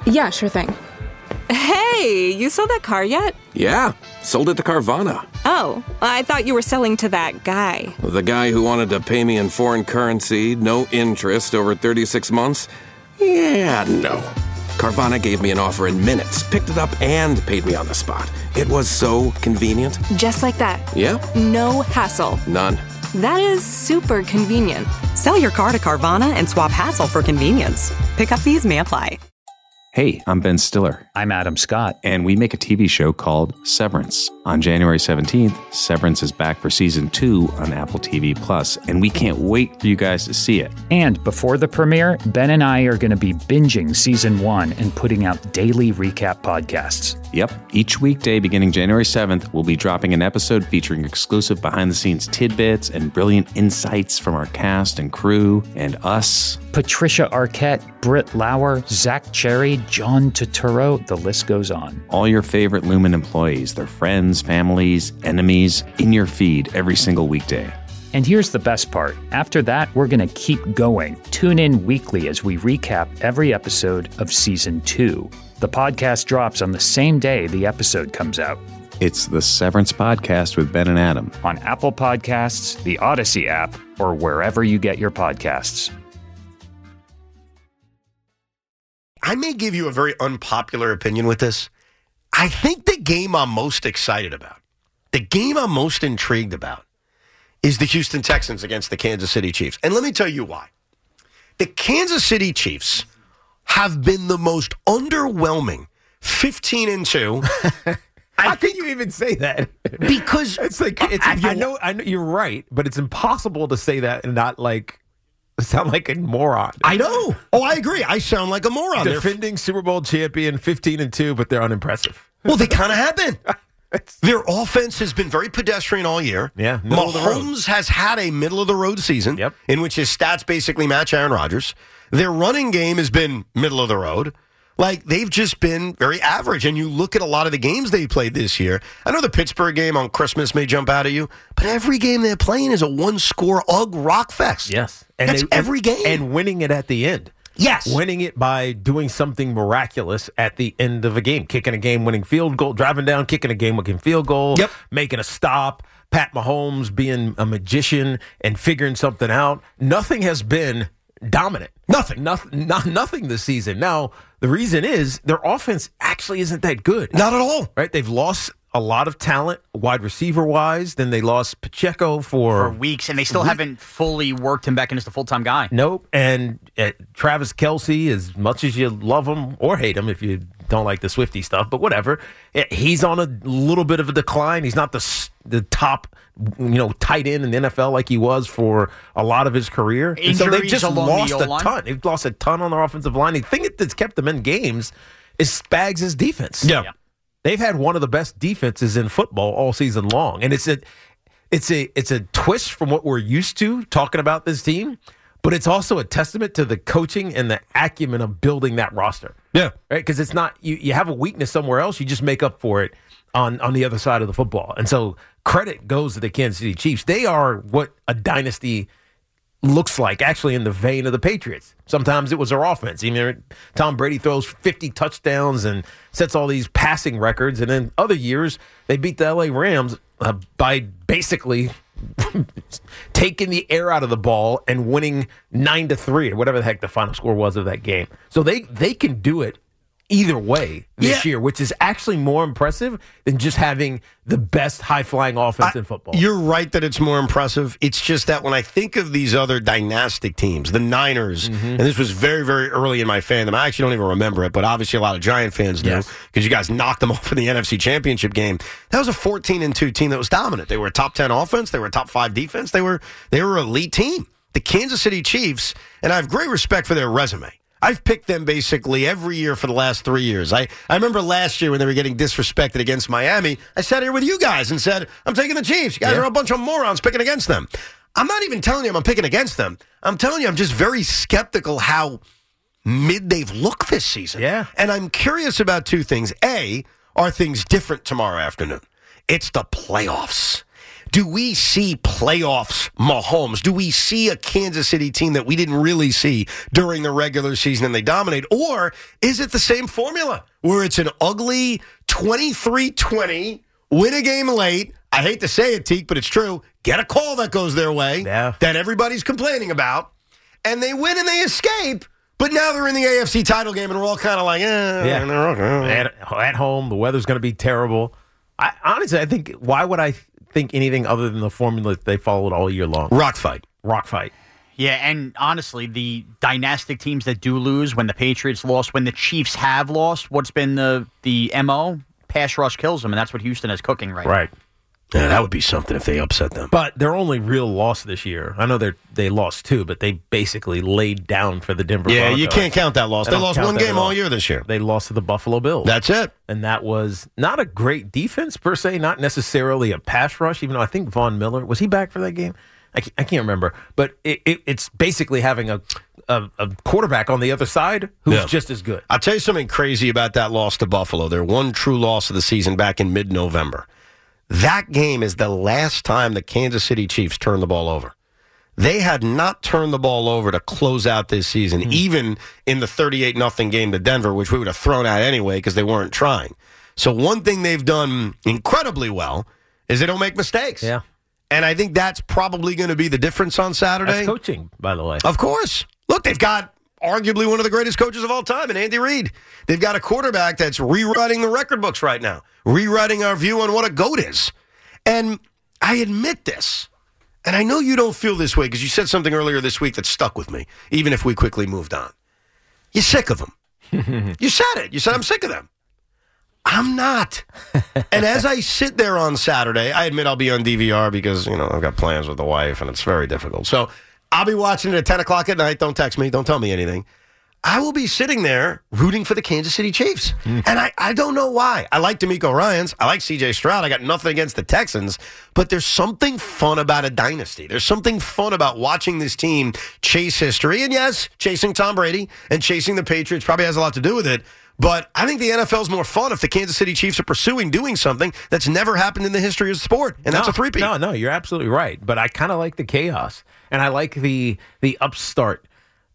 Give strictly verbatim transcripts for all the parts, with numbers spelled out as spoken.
Yeah, sure thing. Hey, you sold that car yet? Yeah, sold it to Carvana. Oh, I thought you were selling to that guy. The guy who wanted to pay me in foreign currency, no interest, over thirty-six months? Yeah, no. Carvana gave me an offer in minutes, picked it up, and paid me on the spot. It was so convenient. Just like that. Yep. No hassle. None. That is super convenient. Sell your car to Carvana and swap hassle for convenience. Pickup fees may apply. Hey, I'm Ben Stiller. I'm Adam Scott. And we make a T V show called Severance. On January seventeenth, Severance is back for season two on Apple T V Plus, and we can't wait for you guys to see it. And before the premiere, Ben and I are going to be binging season one and putting out daily recap podcasts. Yep. Each weekday beginning January seventh, we'll be dropping an episode featuring exclusive behind-the-scenes tidbits and brilliant insights from our cast and crew and us. Patricia Arquette, Britt Lauer, Zach Cherry, John Turturro, the list goes on. All your favorite Lumen employees, their friends, families, enemies, in your feed every single weekday. And here's the best part. After that, we're going to keep going. Tune in weekly as we recap every episode of season two. The podcast drops on the same day the episode comes out. It's the Severance Podcast with Ben and Adam. On Apple Podcasts, the Odyssey app, or wherever you get your podcasts. I may give you a very unpopular opinion with this. I think the game I'm most excited about, the game I'm most intrigued about, is the Houston Texans against the Kansas City Chiefs. And let me tell you why. The Kansas City Chiefs have been the most underwhelming fifteen and two. How can you even say that? Because it's like it's, I, I know I know you're right, but it's impossible to say that and not like sound like a moron. I know. Oh, I agree. I sound like a moron. Defending Super Bowl champion, fifteen and two, but they're unimpressive. Well, they kind of have been. Their offense has been very pedestrian all year. Yeah, Mahomes has had a middle-of-the-road season yep. in which his stats basically match Aaron Rodgers. Their running game has been middle-of-the-road. Like, they've just been very average. And you look at a lot of the games they played this year. I know the Pittsburgh game on Christmas may jump out at you, but every game they're playing is a one-score Ugg rock fest. Yes. And That's they, every game. And winning it at the end. Yes. Winning it by doing something miraculous at the end of a game. Kicking a game-winning field goal, driving down, kicking a game-winning field goal, yep. making a stop, Pat Mahomes being a magician and figuring something out. Nothing has been dominant. Nothing. Nothing, not, nothing this season. Now, the reason is their offense actually isn't that good. Not at all. Right? They've lost a lot of talent wide receiver-wise. Then they lost Pacheco for... For weeks, and they still week. haven't fully worked him back into the full-time guy. Nope. And uh, Travis Kelce, as much as you love him or hate him if you don't like the Swiftie stuff, but whatever, he's on a little bit of a decline. He's not the the top, you know, tight end in the N F L like he was for a lot of his career. Injuries so they've just along lost the a ton. They've lost a ton on their offensive line. The thing that's kept them in games is Spags' defense. Yeah. yeah. They've had one of the best defenses in football all season long. And it's a it's a it's a twist from what we're used to talking about this team, but it's also a testament to the coaching and the acumen of building that roster. Yeah. Right? Because it's not you, you have a weakness somewhere else, you just make up for it on, on the other side of the football. And so credit goes to the Kansas City Chiefs. They are what a dynasty looks like, actually, in the vein of the Patriots. Sometimes it was their offense. You know, Tom Brady throws fifty touchdowns and sets all these passing records, and then other years they beat the L A Rams uh, by basically taking the air out of the ball and winning nine to three or whatever the heck the final score was of that game. So they they can do it either way this yeah. year, which is actually more impressive than just having the best high-flying offense I, in football. You're right that it's more impressive. It's just that when I think of these other dynastic teams, the Niners, mm-hmm. and this was very, very early in my fandom. I actually don't even remember it, but obviously a lot of Giant fans do because yes. you guys knocked them off in the N F C Championship game. That was a fourteen and two team that was dominant. They were a top ten offense. They were a top five defense. They were they were an elite team. The Kansas City Chiefs, and I have great respect for their resume. I've picked them basically every year for the last three years. I, I remember last year when they were getting disrespected against Miami, I sat here with you guys and said, I'm taking the Chiefs. You guys yeah. are a bunch of morons picking against them. I'm not even telling you I'm picking against them. I'm telling you I'm just very skeptical how mid they've looked this season. Yeah. And I'm curious about two things. A, are things different tomorrow afternoon? It's the playoffs. Do we see playoffs Mahomes? Do we see a Kansas City team that we didn't really see during the regular season and they dominate? Or is it the same formula where it's an ugly twenty-three twenty, win a game late? I hate to say it, Teak, but it's true. Get a call that goes their way yeah. that everybody's complaining about, and they win and they escape. But now they're in the A F C title game, and we're all kind of like, eh. Yeah. At, at home, the weather's going to be terrible. I, honestly, I think, why would I think anything other than the formula that they followed all year long? Rock fight. Rock fight. Yeah, and honestly, the dynastic teams that do lose, when the Patriots lost, when the Chiefs have lost, what's been the, the M O? Pass rush kills them, and that's what Houston is cooking right, right. now. Yeah, that would be something if they upset them. But their only real loss this year, I know they they lost two, but they basically laid down for the Denver Yeah, Broncos. you can't count that loss. I They don't lost count one that game at all. all year this year. They lost to the Buffalo Bills. That's it. And that was not a great defense per se, not necessarily a pass rush, even though I think Von Miller, was he back for that game? I can't, I can't remember. But it, it, it's basically having a, a, a quarterback on the other side who's Yeah. just as good. I'll tell you something crazy about that loss to Buffalo. Their one true loss of the season back in mid-November. That game is the last time the Kansas City Chiefs turned the ball over. They had not turned the ball over to close out this season, mm. even in the thirty-eight nothing game to Denver, which we would have thrown out anyway because they weren't trying. So one thing they've done incredibly well is they don't make mistakes. Yeah. And I think that's probably going to be the difference on Saturday. That's coaching, by the way. Of course. Look, they've got arguably one of the greatest coaches of all time in Andy Reid. They've got a quarterback that's rewriting the record books right now, rewriting our view on what a GOAT is. And I admit this, and I know you don't feel this way because you said something earlier this week that stuck with me, even if we quickly moved on. You're sick of them. You said it. You said, I'm sick of them. I'm not. And as I sit there on Saturday, I admit I'll be on D V R because, you know, I've got plans with the wife and it's very difficult. So I'll be watching it at ten o'clock at night. Don't text me. Don't tell me anything. I will be sitting there rooting for the Kansas City Chiefs. Mm. And I, I don't know why. I like D'Amico Ryans. I like C J Stroud. I got nothing against the Texans. But there's something fun about a dynasty. There's something fun about watching this team chase history. And yes, chasing Tom Brady and chasing the Patriots probably has a lot to do with it. But I think the N F L is more fun if the Kansas City Chiefs are pursuing doing something that's never happened in the history of the sport, and no, that's a three-peat. No, no, you're absolutely right. But I kind of like the chaos, and I like the the upstart.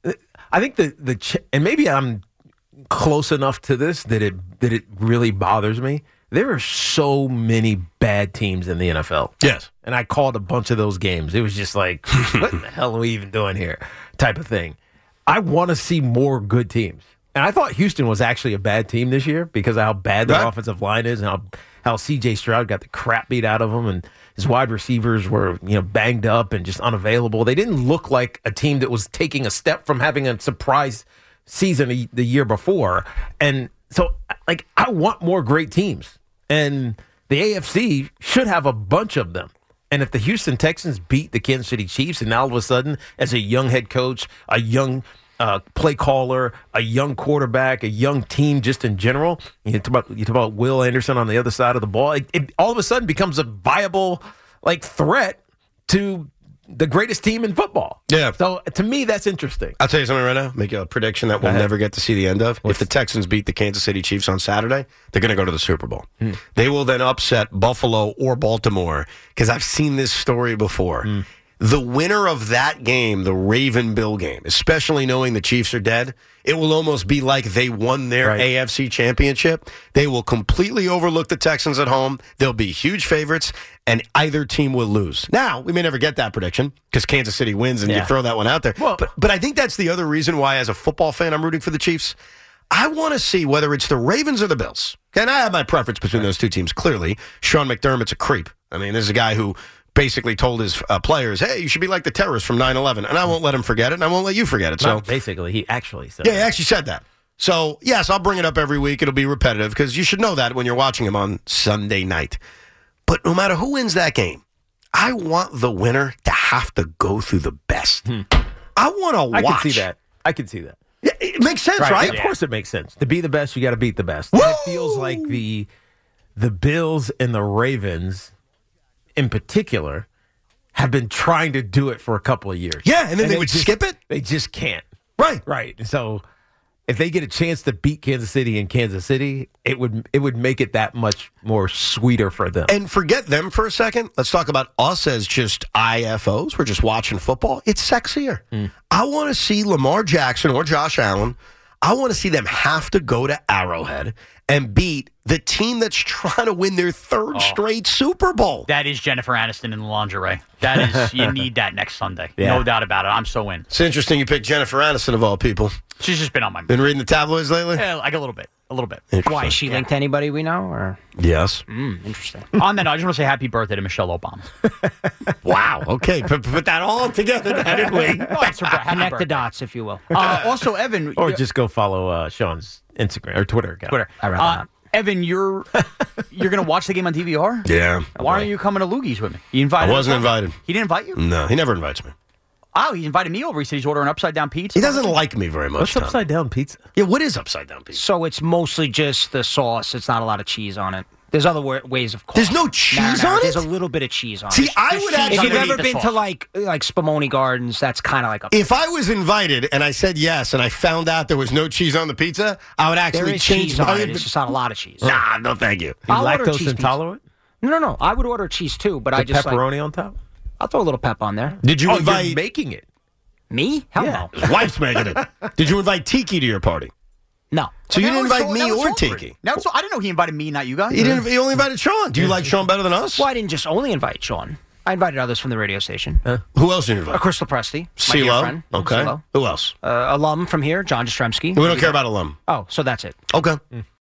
I think the the ch- and maybe I'm close enough to this that it that it really bothers me. There are so many bad teams in the N F L. Yes, and I called a bunch of those games. It was just like, what in the hell are we even doing here? Type of thing. I want to see more good teams. And I thought Houston was actually a bad team this year because of how bad the right. offensive line is and how, how C J Stroud got the crap beat out of him and his wide receivers were, you know, banged up and just unavailable. They didn't look like a team that was taking a step from having a surprise season a, the year before. And so, like, I want more great teams. And the A F C should have a bunch of them. And if the Houston Texans beat the Kansas City Chiefs and now all of a sudden, as a young head coach, a young Uh, play caller, a young quarterback, a young team just in general. You talk about you talk about Will Anderson on the other side of the ball. It, it all of a sudden becomes a viable like threat to the greatest team in football. Yeah. So to me, that's interesting. I'll tell you something right now. Make a prediction that we'll never get to see the end of. What's if the Texans beat the Kansas City Chiefs on Saturday, they're going to go to the Super Bowl. Hmm. They will then upset Buffalo or Baltimore because I've seen this story before. Hmm. The winner of that game, the Raven-Bill game, especially knowing the Chiefs are dead, it will almost be like they won their right. A F C championship. They will completely overlook the Texans at home. They'll be huge favorites, and either team will lose. Now, we may never get that prediction because Kansas City wins and yeah. you throw that one out there. Well, but, but I think that's the other reason why, as a football fan, I'm rooting for the Chiefs. I want to see whether it's the Ravens or the Bills. And I have my preference between those two teams, clearly. Sean McDermott's a creep. I mean, this is a guy who basically told his uh, players, hey, you should be like the terrorists from nine eleven. And I won't let him forget it, and I won't let you forget it. So no, basically, he actually said Yeah, that. he actually said that. So, yes, I'll bring it up every week. It'll be repetitive because you should know that when you're watching him on Sunday night. But no matter who wins that game, I want the winner to have to go through the best. Hmm. I want to watch. I can see that. I can see that. Yeah, it makes sense, right? right? Yeah, of course it makes sense. To be the best, you got to beat the best. And it feels like the the Bills and the Ravens, in particular, have been trying to do it for a couple of years. Yeah, and then and they would just, skip it? They just can't. Right. Right. So if they get a chance to beat Kansas City in Kansas City, it would it would make it that much more sweeter for them. And forget them for a second. Let's talk about us as just I F Os. We're just watching football. It's sexier. Mm. I want to see Lamar Jackson or Josh Allen. I want to see them have to go to Arrowhead and beat the team that's trying to win their third oh. straight Super Bowl. That is Jennifer Aniston in the lingerie. That is, you need that next Sunday. Yeah. No doubt about it. I'm so in. It's interesting you picked Jennifer Aniston of all people. She's just been on my mind. Been reading the tabloids lately? Yeah, like a little bit. A little bit. Why? Is she yeah. linked to anybody we know? Or Yes. Mm, interesting. On that note, I just want to say happy birthday to Michelle Obama. Wow. Okay. Put, put that all together, didn't we? No, it's her birthday. Connect birthday. the dots, if you will. Uh, also, Evan. Or just go follow uh, Sean's Instagram or Twitter account. Twitter. I rather uh, not. Evan, you're you're going to watch the game on D V R? Yeah. Why aren't you coming to Lugie's with me? You invited I wasn't us? invited. He didn't invite you? No, he never invites me. Oh, he invited me over. He said he's ordering upside down pizza. He doesn't like me very much. What's Tom. upside down pizza? Yeah, what is upside down pizza? So it's mostly just the sauce. It's not a lot of cheese on it. There's other wa- ways of cooking. There's no cheese Marinara. on it? There's a little bit of cheese on See, it. I There's would cheese actually- If you've underneath ever the been sauce. to like like Spumoni Gardens, that's kind of like a. If I was invited and I said yes and I found out there was no cheese on the pizza, I would there actually is change cheese my... on it. It's just not a lot of cheese. Nah, no thank you. You I'll order lactose cheese intolerant? No, no, no. I would order cheese too, but I The just pepperoni like, on top? I'll throw a little pep on there. Did you Oh, invite... you're making it. Me? Hell Yeah. no. His wife's making it. Did you invite Tiki to your party? No. So you Now didn't it's invite so- me now it's or awkward. Tiki? Now it's so, I didn't know he invited me, not you guys. He didn't. He only invited Sean. Do you like Sean better than us? Well, I didn't just only invite Sean. I invited others from the radio station. Who else did you invite? Uh, Crystal Presti, my dear CeeLo. friend. Okay. CeeLo. Who else? Uh, alum from here, John Jastrzemski. We don't care about alum. Oh, so that's it. Okay.